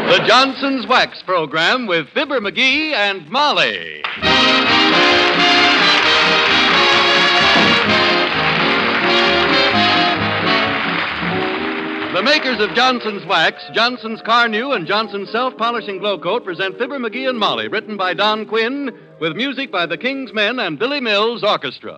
The Johnson's Wax Program with Fibber McGee and Molly. The makers of Johnson's Wax, Johnson's Car New, and Johnson's Self-Polishing Glow Coat present Fibber McGee and Molly, written by Don Quinn, with music by the King's Men and Billy Mills Orchestra.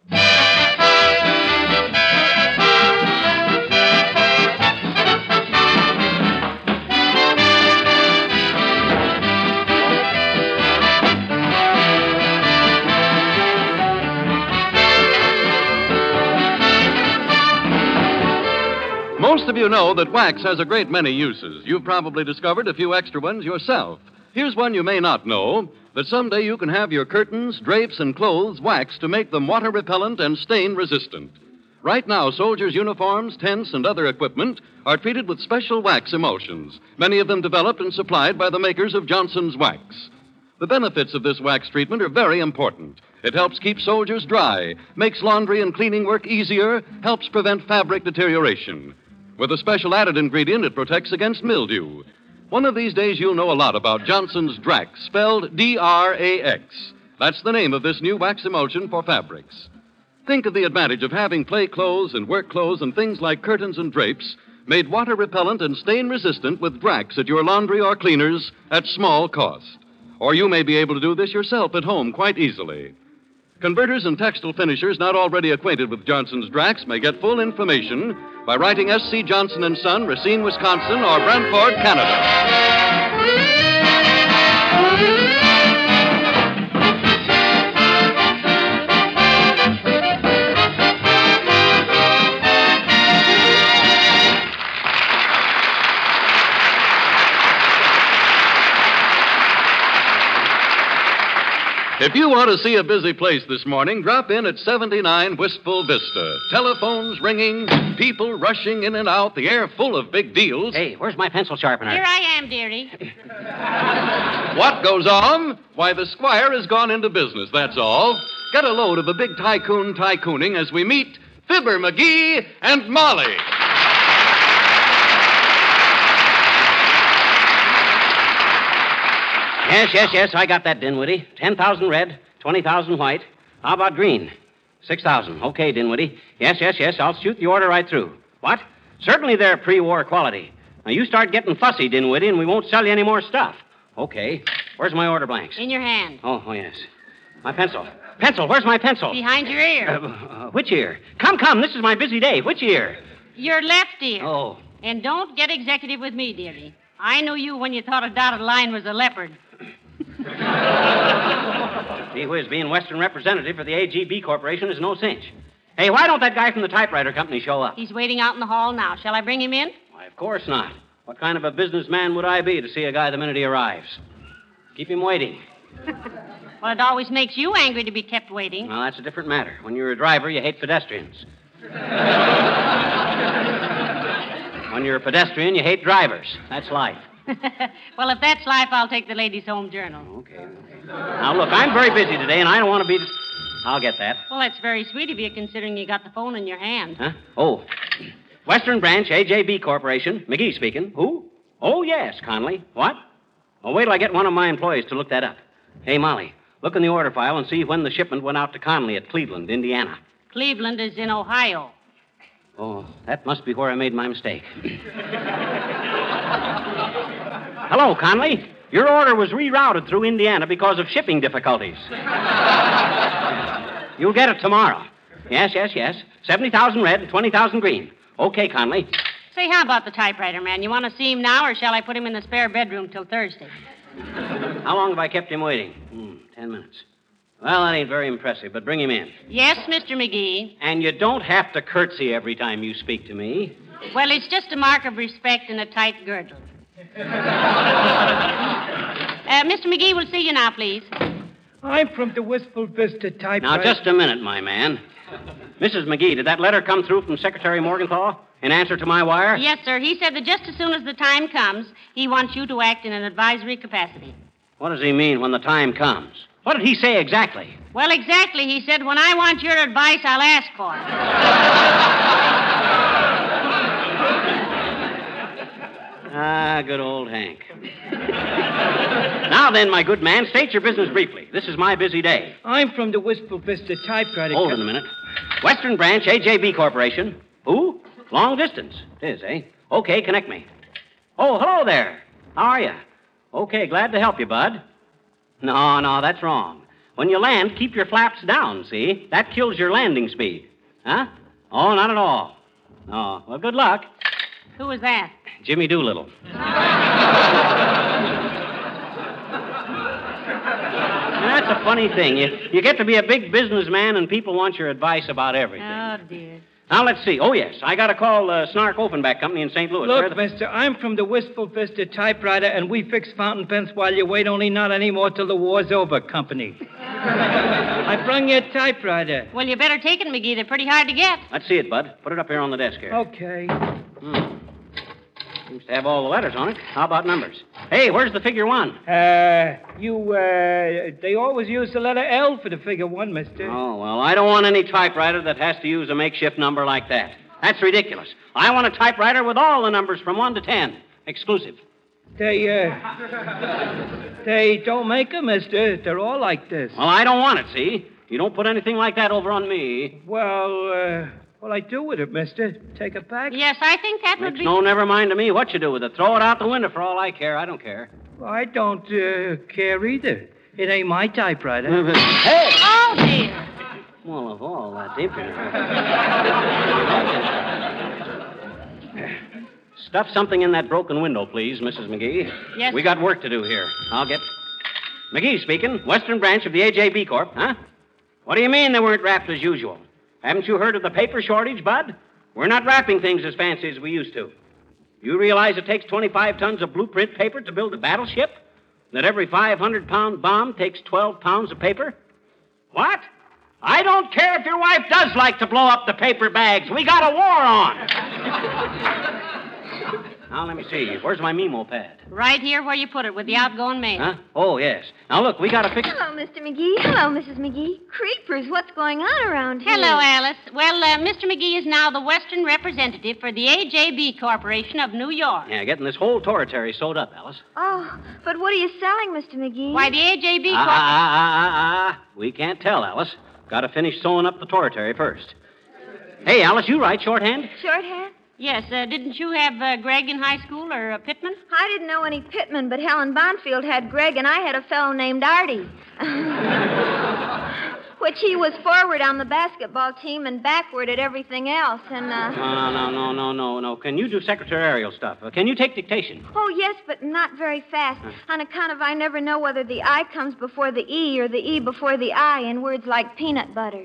Most of you know that wax has a great many uses. You've probably discovered a few extra ones yourself. Here's one you may not know, that someday you can have your curtains, drapes, and clothes waxed to make them water repellent and stain resistant. Right now, soldiers' uniforms, tents, and other equipment are treated with special wax emulsions, many of them developed and supplied by the makers of Johnson's Wax. The benefits of this wax treatment are very important. It helps keep soldiers dry, makes laundry and cleaning work easier, helps prevent fabric deterioration. With a special added ingredient, it protects against mildew. One of these days, you'll know a lot about Johnson's Drax, spelled D-R-A-X. That's the name of this new wax emulsion for fabrics. Think of the advantage of having play clothes and work clothes and things like curtains and drapes made water repellent and stain resistant with Drax at your laundry or cleaners at small cost. Or you may be able to do this yourself at home quite easily. Converters and textile finishers not already acquainted with Johnson's Drax may get full information by writing S.C. Johnson & Son, Racine, Wisconsin, or Brantford, Canada. If you want to see a busy place this morning, drop in at 79 Wistful Vista. Telephones ringing, people rushing in and out, the air full of big deals. Hey, where's my pencil sharpener? Here I am, dearie. What goes on? Why, the squire has gone into business, that's all. Get a load of the big tycoon tycooning as we meet Fibber McGee and Molly. Yes, I got that, Dinwiddie. 10,000 red, 20,000 white. How about green? 6,000. Okay, Dinwiddie. Yes, I'll shoot the order right through. What? Certainly they're pre-war quality. Now, you start getting fussy, Dinwiddie, and we won't sell you any more stuff. Okay. Where's my order blanks? In your hand. Oh, yes. My pencil. Pencil, where's my pencil? Behind your ear. Which ear? Come, this is my busy day. Which ear? Your left ear. Oh. And don't get executive with me, dearie. I knew you when you thought a dotted line was a leopard. Gee whiz, being Western representative for the AGB Corporation is no cinch. Hey, why don't that guy from the typewriter company show up? He's waiting out in the hall now. Shall I bring him in? Why, of course not. What kind of a businessman would I be to see a guy the minute he arrives? Keep him waiting. Well, it always makes you angry to be kept waiting. Well, that's a different matter. When you're a driver, you hate pedestrians. When you're a pedestrian, you hate drivers. That's life. Well, if that's life, I'll take the Ladies' Home Journal. Okay. Now, look, I'm very busy today, and I don't want to be... I'll get that. Well, that's very sweet of you, considering you got the phone in your hand. Huh? Oh. Western Branch, AJB Corporation. McGee speaking. Who? Oh, yes, Conley. What? Oh, wait till I get one of my employees to look that up. Hey, Molly, look in the order file and see when the shipment went out to Conley at Cleveland, Indiana. Cleveland is in Ohio. Oh, that must be where I made my mistake. Hello, Conley. Your order was rerouted through Indiana because of shipping difficulties. You'll get it tomorrow. Yes. 70,000 red and 20,000 green. Okay, Conley. Say, how about the typewriter man? You want to see him now, or shall I put him in the spare bedroom till Thursday? How long have I kept him waiting? 10 minutes. Well, that ain't very impressive, but bring him in. Yes, Mr. McGee. And you don't have to curtsy every time you speak to me. Well, it's just a mark of respect and a tight girdle. Mr. McGee will see you now, please. I'm from the Wistful Vista typewriter. Now, just a minute, my man. Mrs. McGee, did that letter come through from Secretary Morgenthau in answer to my wire? Yes, sir. He said that just as soon as the time comes, he wants you to act in an advisory capacity. What does he mean, when the time comes? What did he say exactly? Well, exactly. He said, when I want your advice, I'll ask for it. Ah, good old Hank. Now then, my good man, state your business briefly. This is my busy day. I'm from the Wistful Vista Typewriter. Hold on a minute. Western Branch, AJB Corporation. Who? Long distance. It is, eh? Okay, connect me. Oh, hello there. How are you? Okay, glad to help you, bud. No, that's wrong. When you land, keep your flaps down, see? That kills your landing speed. Huh? Oh, not at all. Oh, well, good luck. Who was that? Jimmy Doolittle. That's a funny thing. You get to be a big businessman and people want your advice about everything. Oh, dear. Now, let's see. Oh, yes. I got to call Snark Offenbach Company in St. Louis. Look, mister, I'm from the Wistful Vista Typewriter, and we fix fountain pens while you wait, only not anymore till the war's over, company. I brung you a typewriter. Well, you better take it, McGee. They're pretty hard to get. Let's see it, Bud. Put it up here on the desk here. Okay. Seems to have all the letters on it. How about numbers? Hey, where's the figure 1? They always use the letter L for the figure 1, mister. Oh, well, I don't want any typewriter that has to use a makeshift number like that. That's ridiculous. I want a typewriter with all the numbers from 1 to 10. Exclusive. They don't make them, mister. They're all like this. Well, I don't want it, see? You don't put anything like that over on me. Well, I do with it, mister. Take it back? Yes, I think that would Makes be... no never mind to me what you do with it. Throw it out the window for all I care. I don't care. Well, I don't care either. It ain't my typewriter. Hey! Oh, dear. Well, of all that impudence. Stuff something in that broken window, please, Mrs. McGee. Yes, We got work to do here. I'll get... McGee speaking. Western Branch of the AJB Corp., huh? What do you mean they weren't wrapped as usual? Haven't you heard of the paper shortage, Bud? We're not wrapping things as fancy as we used to. You realize it takes 25 tons of blueprint paper to build a battleship? That every 500-pound bomb takes 12 pounds of paper? What? I don't care if your wife does like to blow up the paper bags. We got a war on. Now, let me see. Where's my memo pad? Right here where you put it with the outgoing mail. Huh? Oh, yes. Now, look, we got to fix... Hello, Mr. McGee. Hello, Mrs. McGee. Creepers, what's going on around here? Hello, Alice. Well, Mr. McGee is now the Western representative for the AJB Corporation of New York. Yeah, getting this whole torritary sewed up, Alice. Oh, but what are you selling, Mr. McGee? Why, the AJB Corporation... We can't tell, Alice. Got to finish sewing up the torritary first. Hey, Alice, you write shorthand? Shorthand? Yes, didn't you have Greg in high school or Pittman? I didn't know any Pittman, but Helen Bonfield had Greg, and I had a fellow named Artie. Which he was forward on the basketball team and backward at everything else, and, No. Can you do secretarial stuff? Can you take dictation? Oh, yes, but not very fast. On account of I never know whether the I comes before the E or the E before the I in words like peanut butter.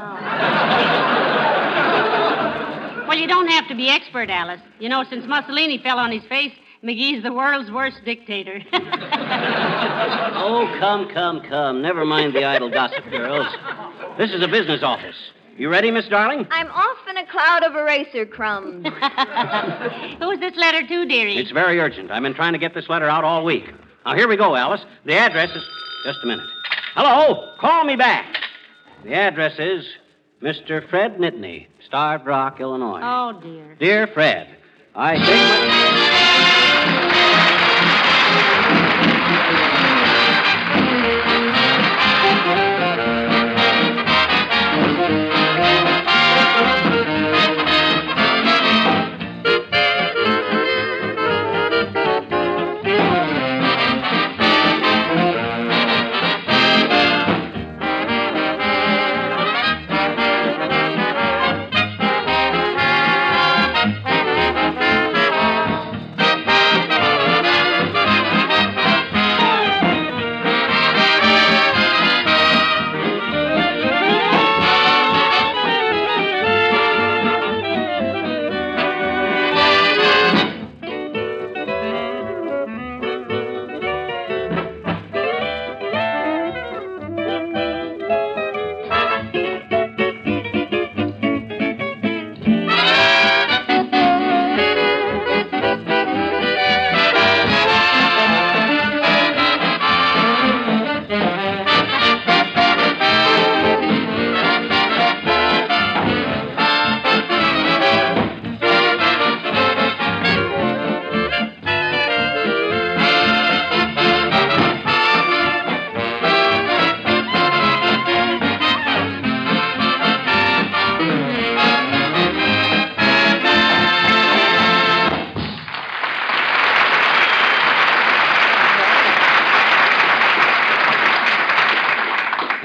Well, you don't have to be expert, Alice. You know, since Mussolini fell on his face, McGee's the world's worst dictator. Oh, come. Never mind the idle gossip, girls. This is a business office. You ready, Miss Darling? I'm off in a cloud of eraser crumbs. Who's this letter to, dearie? It's very urgent. I've been trying to get this letter out all week. Now, here we go, Alice. The address is... Just a minute. Hello? Call me back. The address is Mr. Fred Nittany, Starved Rock, Illinois. Oh, dear. Dear Fred, I take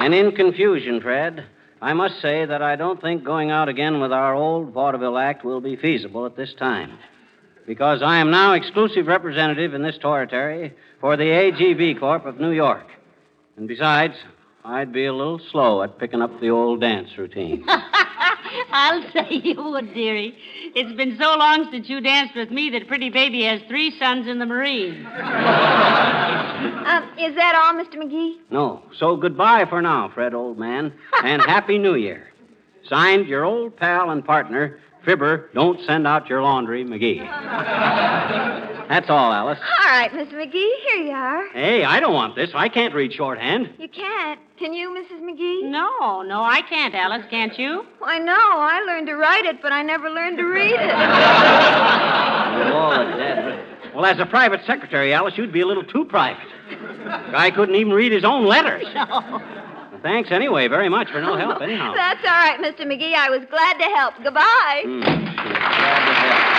And in confusion, Fred, I must say that I don't think going out again with our old vaudeville act will be feasible at this time. Because I am now exclusive representative in this territory for the AGB Corp of New York. And besides, I'd be a little slow at picking up the old dance routine. I'll say you would, dearie. It's been so long since you danced with me that pretty baby has 3 sons in the Marines. Is that all, Mr. McGee? No. So goodbye for now, Fred, old man. And Happy New Year. Signed, your old pal and partner, Fibber, don't send out your laundry, McGee. That's all, Alice. All right, Mr. McGee, here you are. Hey, I don't want this. I can't read shorthand. You can't. Can you, Mrs. McGee? No, I can't, Alice. Can't you? I know. I learned to write it, but I never learned to read it. Oh, Dad. Well, as a private secretary, Alice, you'd be a little too private. Guy couldn't even read his own letters. No. Well, thanks anyway very much for no help, anyhow. That's all right, Mr. McGee. I was glad to help. Goodbye. Glad to help.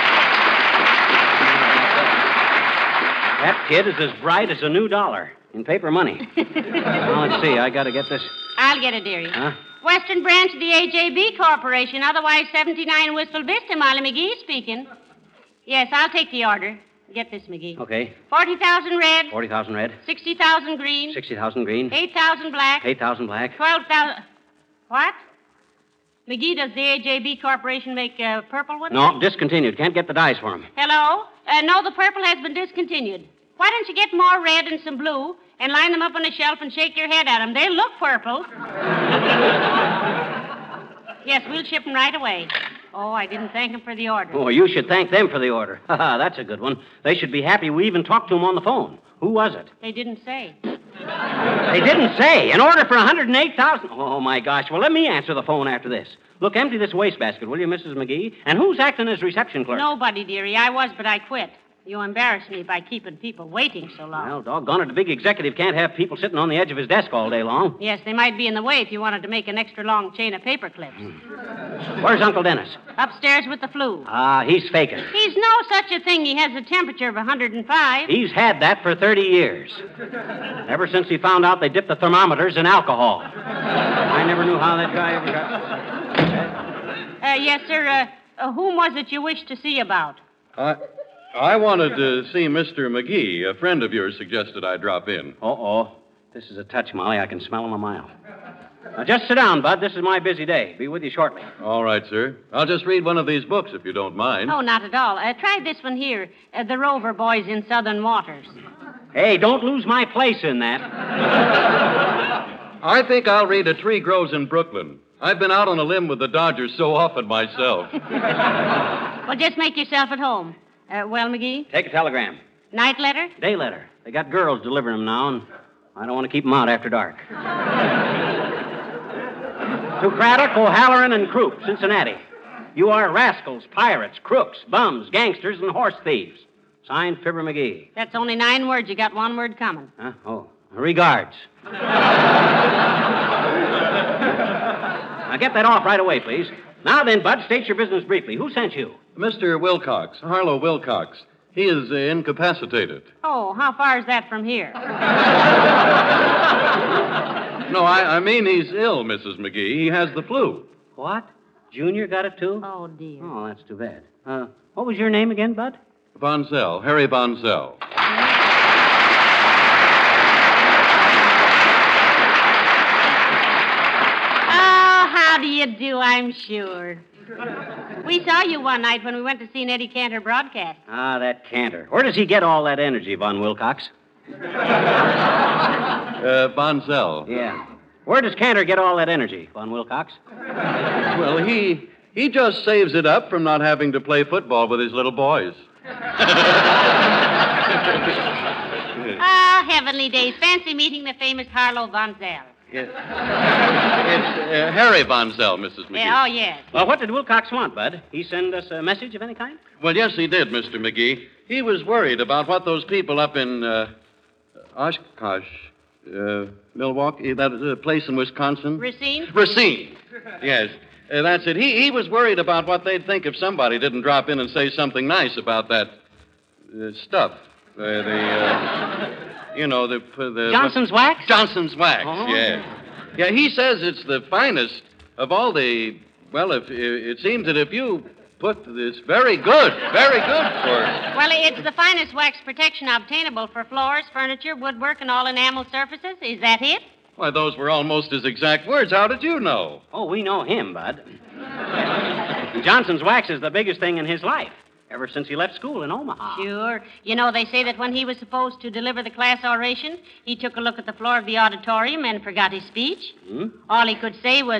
That kid is as bright as a new dollar in paper money. Now, let's see. I got to get this. I'll get it, dearie. Huh? Western branch of the AJB Corporation, otherwise 79 Wistful Vista, Molly McGee speaking. Yes, I'll take the order. Get this, McGee. Okay. 40,000 red. 40,000 red. 60,000 green. 60,000 green. 8,000 black. 8,000 black. 12,000. What? McGee, does the AJB Corporation make purple ones? No, discontinued. Can't get the dies for him. Hello? No, the purple has been discontinued. Why don't you get more red and some blue and line them up on a shelf and shake your head at them? They look purple. Yes, we'll ship them right away. Oh, I didn't thank them for the order. Oh, you should thank them for the order. That's a good one. They should be happy we even talked to them on the phone. Who was it? They didn't say. They didn't say. An order for 108,000. Oh, my gosh. Well, let me answer the phone after this. Look, empty this wastebasket, will you, Mrs. McGee? And who's acting as reception clerk? Nobody, dearie. I was, but I quit. You embarrassed me by keeping people waiting so long. Well, doggone it, a big executive can't have people sitting on the edge of his desk all day long. Yes, they might be in the way if you wanted to make an extra long chain of paper clips. Where's Uncle Dennis? Upstairs with the flu. He's faking. He's no such a thing. He has a temperature of 105. He's had that for 30 years. Ever since he found out they dipped the thermometers in alcohol. I never knew how that guy ever got... Yes, sir. Whom was it you wished to see about? I wanted to see Mr. McGee. A friend of yours suggested I drop in. Uh-oh. This is a touch, Molly. I can smell him a mile. Now, just sit down, Bud. This is my busy day. Be with you shortly. All right, sir. I'll just read one of these books, if you don't mind. Oh, not at all. Try this one here, The Rover Boys in Southern Waters. Hey, don't lose my place in that. I think I'll read A Tree Grows in Brooklyn. I've been out on a limb with the Dodgers so often myself. Well, just make yourself at home. Well, McGee? Take a telegram. Night letter? Day letter. They got girls delivering them now, and I don't want to keep them out after dark. To Craddock, O'Halloran, and Croup, Cincinnati. You are rascals, pirates, crooks, bums, gangsters, and horse thieves. Signed, Fibber McGee. That's only 9 words. You got 1 word coming. Huh? Oh, regards. Now, get that off right away, please. Now then, Bud, state your business briefly. Who sent you? Mr. Wilcox, Harlow Wilcox. He is incapacitated. Oh, how far is that from here? No, I mean he's ill, Mrs. McGee. He has the flu. What? Junior got it, too? Oh, dear. Oh, that's too bad. What was your name again, Bud? Bonsell, Harry Bonsell. How do you do, I'm sure. We saw you one night when we went to see an Eddie Cantor broadcast. Ah, that Cantor. Where does he get all that energy, Von Wilcox? Bonsell. Yeah. Where does Cantor get all that energy, Von Wilcox? Well, he just saves it up from not having to play football with his little boys. Ah, heavenly days. Fancy meeting the famous Harlow Bonsell. Yes. It's Harry Bonsell, Mrs. McGee. Yeah, oh, yes. Well, what did Wilcox want, Bud? He send us a message of any kind? Well, yes, he did, Mr. McGee. He was worried about what those people up in Oshkosh, Milwaukee, that is a place in Wisconsin. Racine? Racine. Yes. That's it. He was worried about what they'd think if somebody didn't drop in and say something nice about that stuff. You know, the Johnson's wax? Johnson's wax, oh. yeah. Yeah, he says it's the finest of all the... Well, if it seems that if you put this very good for... Well, it's the finest wax protection obtainable for floors, furniture, woodwork, and all enamel surfaces. Is that it? Why, those were almost his exact words. How did you know? Oh, we know him, Bud. Johnson's Wax is the biggest thing in his life, ever since he left school in Omaha. Sure. You know, they say that when he was supposed to deliver the class oration, he took a look at the floor of the auditorium and forgot his speech. All he could say was...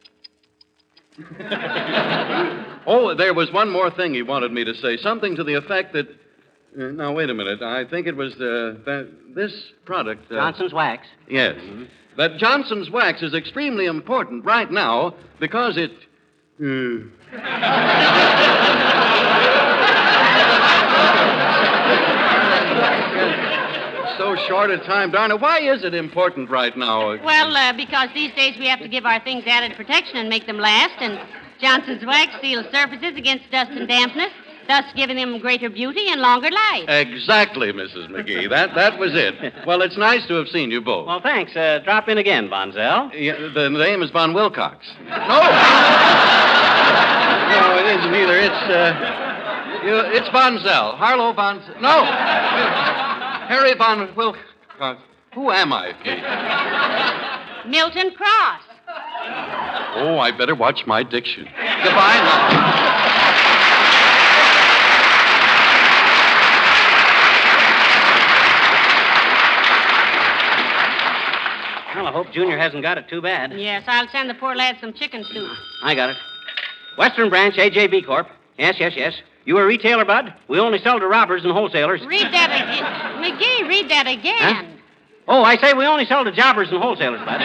Oh, there was one more thing he wanted me to say. Something to the effect that... now, wait a minute. I think it was this product... Johnson's Wax? Yes. That Johnson's Wax is extremely important right now because it... So short a time, Darna. Why is it important right now? Well, because these days we have to give our things added protection and make them last, and Johnson's Wax seals surfaces against dust and dampness, thus giving them greater beauty and longer life. Exactly, Mrs. McGee. That was it. Well, it's nice to have seen you both. Well, thanks. Drop in again, Bonzel. Yeah, the name is Von Wilcox. No! No, it isn't either. It's Von Zell. Harlow Von... No! Harry Von Wilcox. Who am I, Kate? Milton Cross. Oh, I better watch my diction. Goodbye now. Well, I hope Junior hasn't got it too bad. Yes, I'll send the poor lad some chicken soup. I got it. Western Branch, AJB Corp. Yes. You a retailer, Bud? We only sell to robbers and wholesalers. Read that again. McGee, read that again. Huh? Oh, I say we only sell to jobbers and wholesalers, Bud.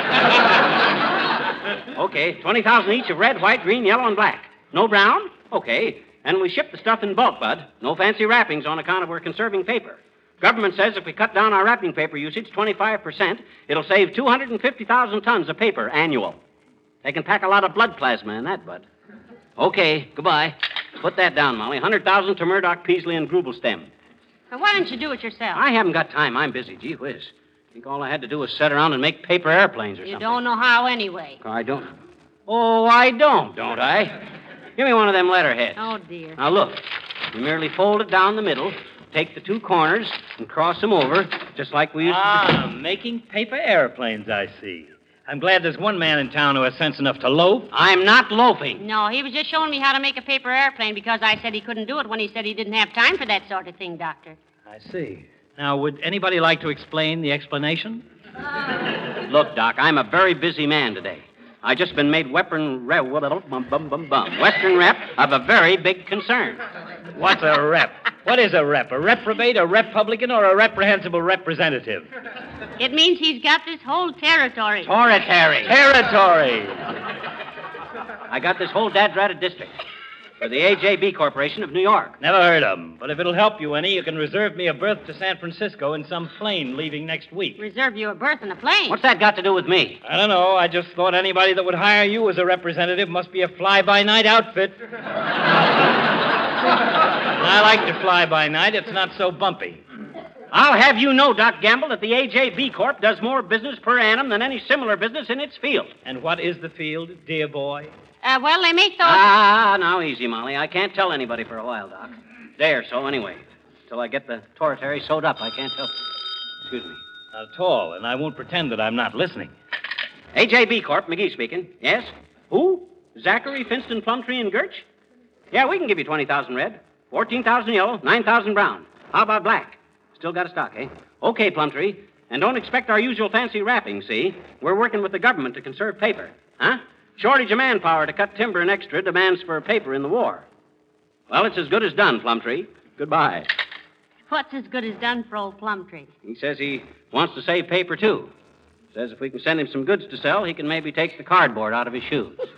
Okay, 20,000 each of red, white, green, yellow, and black. No brown? Okay. And we ship the stuff in bulk, Bud. No fancy wrappings on account of we're conserving paper. Government says if we cut down our wrapping paper usage 25%, it'll save 250,000 tons of paper annual. They can pack a lot of blood plasma in that, Bud. Okay, goodbye. Put that down, Molly. 100,000 to Murdoch, Peasley, and Grubelstem. Now, why don't you do it yourself? I haven't got time. I'm busy. Gee whiz. I think all I had to do was sit around and make paper airplanes or You something. don't know how anyway. I don't. Oh, I don't I? Give me one of them letterheads. Oh, dear. Now, look. You merely fold it down the middle, take the two corners, and cross them over, just like we used to do. Making paper airplanes, I see. I'm glad there's one man in town who has sense enough to loaf. I'm not loafing. No, he was just showing me how to make a paper airplane because I said he couldn't do it when he said he didn't have time for that sort of thing, Doctor. I see. Now, would anybody like to explain the explanation? Look, Doc, I'm a very busy man today. I just been made Western rep of a very big concern. What's a rep? What is a rep? A reprobate, a Republican, or a reprehensible representative? It means he's got this whole territory. Territory. I got this whole dad-ratted district for the AJB Corporation of New York. Never heard of them. But if it'll help you any, you can reserve me a berth to San Francisco in some plane leaving next week. Reserve you a berth in a plane. What's that got to do with me? I don't know. I just thought anybody that would hire you as a representative must be a fly-by-night outfit. I like to fly by night. It's not so bumpy. I'll have you know, Doc Gamble, that the AJB Corp does more business per annum than any similar business in its field. And what is the field, dear boy? Well, they make those... Now easy, Molly. I can't tell anybody for a while, Doc. Day or so, anyway. Till I get the territory sewed up, I can't tell. Excuse me. Not at all, and I won't pretend that I'm not listening. AJB Corp, McGee speaking. Yes? Who? Zachary, Finston, Plumtree, and Gertch? Yeah, we can give you 20,000 red, 14,000 yellow, 9,000 brown. How about black? Still got a stock, eh? Okay, Plumtree. And don't expect our usual fancy wrapping, see? We're working with the government to conserve paper. Huh? Shortage of manpower to cut timber and extra demands for paper in the war. Well, it's as good as done, Plumtree. Goodbye. What's as good as done for old Plumtree? He says he wants to save paper, too. Says if we can send him some goods to sell, he can maybe take the cardboard out of his shoes. We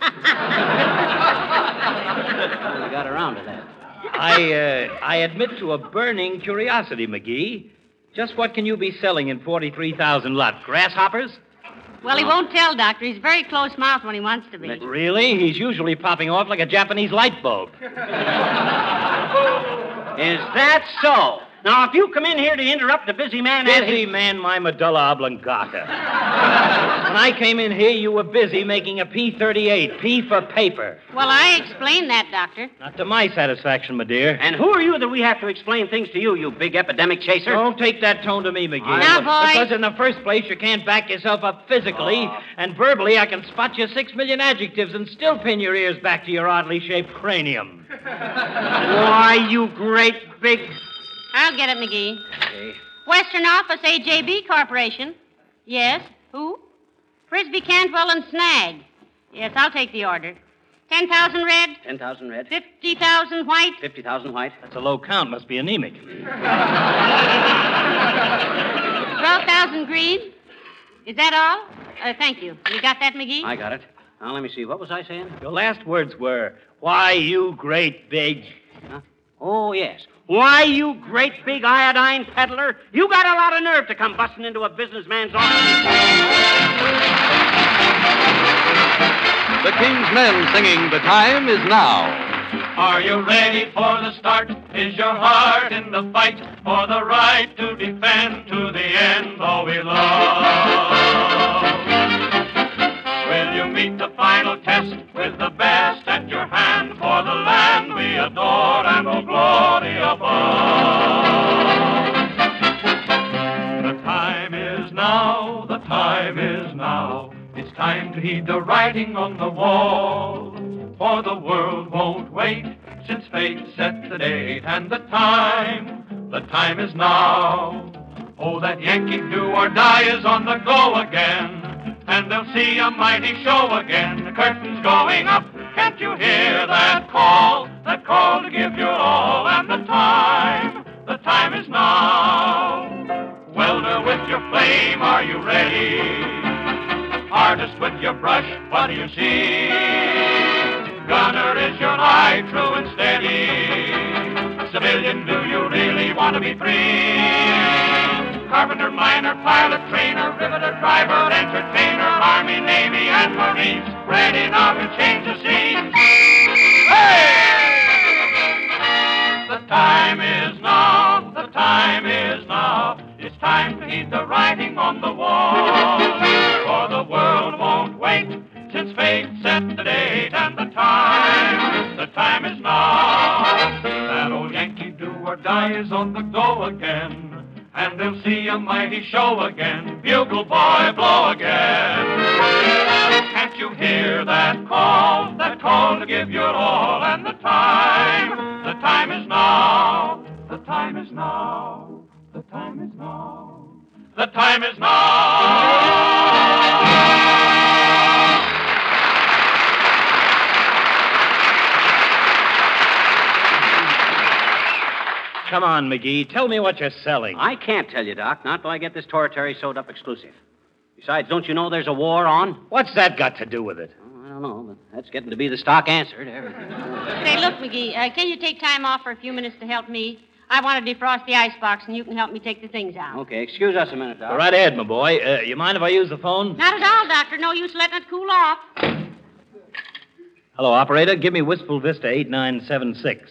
got around to that. I admit to a burning curiosity, McGee. Just what can you be selling in 43,000 lot? Grasshoppers? Well, he won't tell, Doctor. He's very close-mouthed when he wants to be. Really? He's usually popping off like a Japanese light bulb. Is that so? Now, if you come in here to interrupt a busy man... Busy man, my medulla oblongata. When I came in here, you were busy making a P-38, P for paper. Well, I explained that, Doctor. Not to my satisfaction, my dear. And who are you that we have to explain things to you, you big epidemic chaser? Don't take that tone to me, McGee. Now, boys. Because in the first place, you can't back yourself up physically, and verbally, I can spot you 6 million adjectives and still pin your ears back to your oddly shaped cranium. Why, you great big... I'll get it, McGee. Okay. Western Office, AJB Corporation. Yes. Who? Frisbee, Cantwell, and Snag. Yes, I'll take the order. 10,000 red. 10,000 red. 50,000 white. 50,000 white. That's a low count. Must be anemic. 12,000 green. Is that all? Thank you. You got that, McGee? I got it. Now, let me see. What was I saying? Your last words were, why, you great big... Huh? Oh, yes. Why, you great big iodine peddler? You got a lot of nerve to come busting into a businessman's office. The King's Men singing The Time Is Now. Are you ready for the start? Is your heart in the fight for the right to defend to the end all we love? Will you meet the final test with the best at your hand for the land we adore and the glory above? The time is now, the time is now. It's time to heed the writing on the wall. For the world won't wait, since fate set the date and the time is now. Oh, that Yankee do or die is on the go again, and they'll see a mighty show again. The curtain's going up, can't you hear that call to give your all, and the time is now. Welder with your flame, are you ready? Artist with your brush, what do you see? Gunner, is your eye true and steady? Civilian, do you really want to be free? Carpenter, miner, pilot, trainer, riveter, driver, entertainer, Army, Navy, and Marines, ready now to change the scene. Hey! The time is now, the time is now. It's time to heed the writing on the wall. For the world won't wait, since fate set the date and the time is now. That old Yankee do or die is on the go again, and they'll see a mighty show again. Bugle boy, blow again. Can't you hear that call to give your all, and the time is now, the time is now, the time is now, the time is now. Come on, McGee. Tell me what you're selling. I can't tell you, Doc, not till I get this Toritary sewed-up exclusive. Besides, don't you know there's a war on? What's that got to do with it? Oh, I don't know, but that's getting to be the stock answer to everything. Say, look, McGee, can you take time off for a few minutes to help me? I want to defrost the icebox, and you can help me take the things out. Okay, excuse us a minute, Doc. Go right ahead, my boy. You mind if I use the phone? Not at all, Doctor. No use letting it cool off. Hello, operator. Give me Wistful Vista 8976.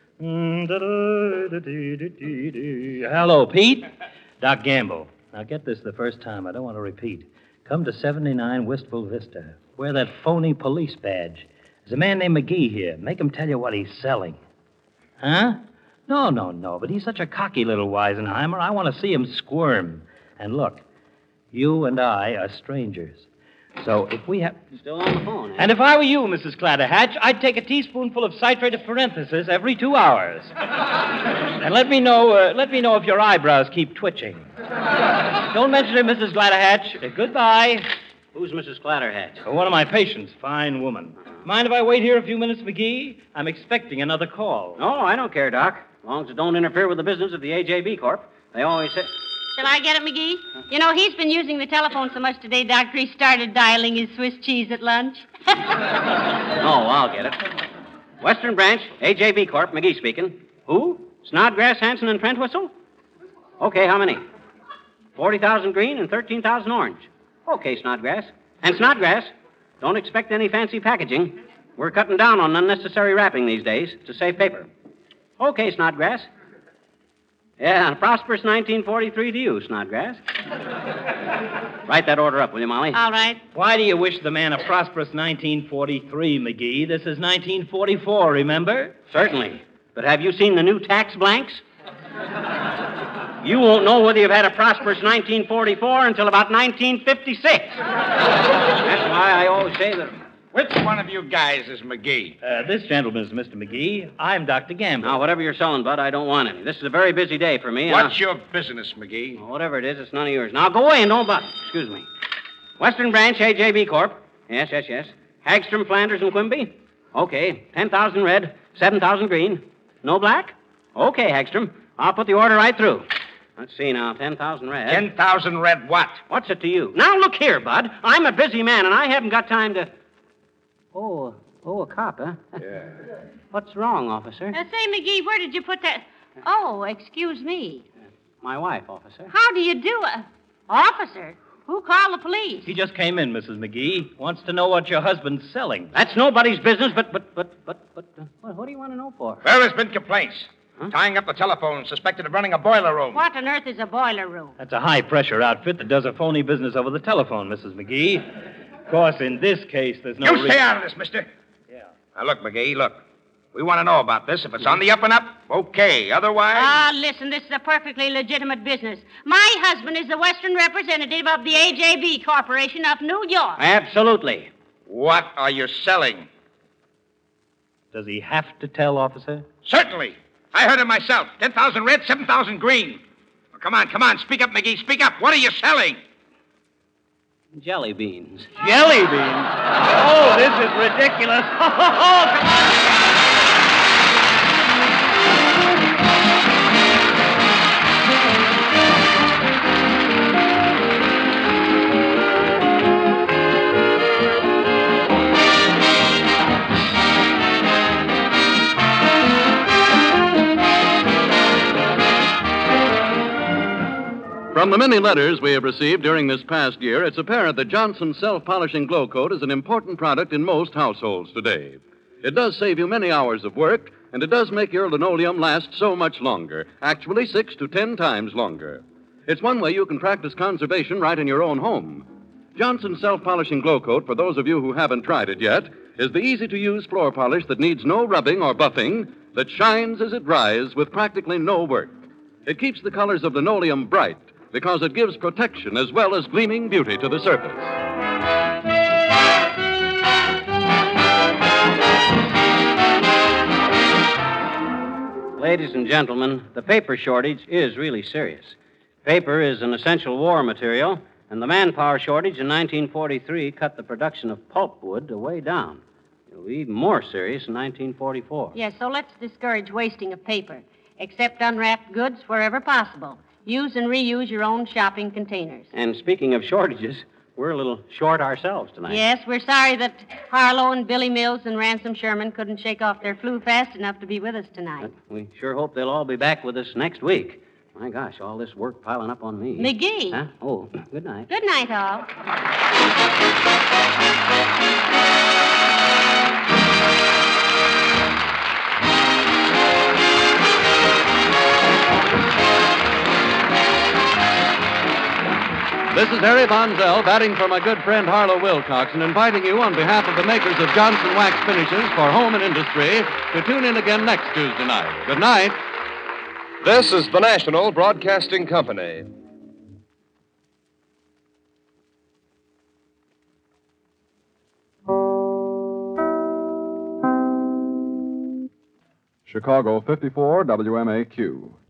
Hello, Pete. Doc Gamble. Now, get this the first time. I don't want to repeat. Come to 79 Wistful Vista. Wear that phony police badge. There's a man named McGee here. Make him tell you what he's selling. Huh? No. But he's such a cocky little Weisenheimer, I want to see him squirm. And look, you and I are strangers. So if we have... Still on the phone, eh? And if I were you, Mrs. Clatterhatch, I'd take a teaspoonful of citrate of parenthesis every 2 hours. And let me know if your eyebrows keep twitching. Don't mention it, Mrs. Clatterhatch. Goodbye. Who's Mrs. Clatterhatch? One of my patients, fine woman. Mind if I wait here a few minutes, McGee? I'm expecting another call. No, I don't care, Doc. As long as it don't interfere with the business of the AJB Corp. They always say... Shall I get it, McGee? You know, he's been using the telephone so much today, Doctor, he started dialing his Swiss cheese at lunch. Oh, I'll get it. Western Branch, AJB Corp, McGee speaking. Who? Snodgrass, Hanson, and Trentwhistle? Okay, how many? 40,000 green and 13,000 orange. Okay, Snodgrass. And Snodgrass, don't expect any fancy packaging. We're cutting down on unnecessary wrapping these days to save paper. Okay, Snodgrass. Yeah, a prosperous 1943 to you, Snodgrass. Write that order up, will you, Molly? All right. Why do you wish the man a prosperous 1943, McGee? This is 1944, remember? Certainly. But have you seen the new tax blanks? You won't know whether you've had a prosperous 1944 until about 1956. That's why I always say that. Which one of you guys is McGee? This gentleman is Mr. McGee. I'm Dr. Gamble. Now, whatever you're selling, Bud, I don't want any. This is a very busy day for me. What's your business, McGee? Well, whatever it is, it's none of yours. Now, go away and don't bother. Excuse me. Western Branch, AJB Corp. Yes. Hagstrom, Flanders, and Quimby. Okay. 10,000 red, 7,000 green. No black? Okay, Hagstrom. I'll put the order right through. Let's see now. 10,000 red. 10,000 red what? What's it to you? Now, look here, Bud. I'm a busy man, and I haven't got time to... Oh, a cop, huh? Yeah. What's wrong, officer? Say, McGee, where did you put that? Oh, excuse me. My wife, officer. How do you do it? Officer? Who called the police? He just came in, Mrs. McGee. Wants to know what your husband's selling. That's nobody's business, but what do you want to know for? Well, there's been complaints. Huh? Tying up the telephone, suspected of running a boiler room. What on earth is a boiler room? That's a high-pressure outfit that does a phony business over the telephone, Mrs. McGee. Of course, in this case, there's no You stay out of this, mister. Yeah. Now, look, McGee, look. We want to know about this. If it's on the up and up, okay. Otherwise... Listen, this is a perfectly legitimate business. My husband is the Western representative of the AJB Corporation of New York. Absolutely. What are you selling? Does he have to tell, officer? Certainly. I heard it myself. 10,000 red, 7,000 green. Well, come on. Speak up, McGee. Speak up. What are you selling? Jelly beans. Jelly beans? Oh, this is ridiculous. From the many letters we have received during this past year, it's apparent that Johnson's self-polishing glow coat is an important product in most households today. It does save you many hours of work, and it does make your linoleum last so much longer, actually 6 to 10 times longer. It's one way you can practice conservation right in your own home. Johnson's self-polishing glow coat, for those of you who haven't tried it yet, is the easy-to-use floor polish that needs no rubbing or buffing, that shines as it dries with practically no work. It keeps the colors of linoleum bright, because it gives protection as well as gleaming beauty to the surface. Ladies and gentlemen, the paper shortage is really serious. Paper is an essential war material, and the manpower shortage in 1943 cut the production of pulpwood way down. It'll be even more serious in 1944. Yes, so let's discourage wasting of paper. Accept unwrapped goods wherever possible. Use and reuse your own shopping containers. And speaking of shortages, we're a little short ourselves tonight. Yes, we're sorry that Harlow and Billy Mills and Ransom Sherman couldn't shake off their flu fast enough to be with us tonight. But we sure hope they'll all be back with us next week. My gosh, all this work piling up on me. McGee. Huh? Oh, good night. Good night, all. This is Harry Bonzell batting for my good friend Harlow Wilcox and inviting you on behalf of the makers of Johnson Wax Finishes for Home and Industry to tune in again next Tuesday night. Good night. This is the National Broadcasting Company. Chicago 54 WMAQ.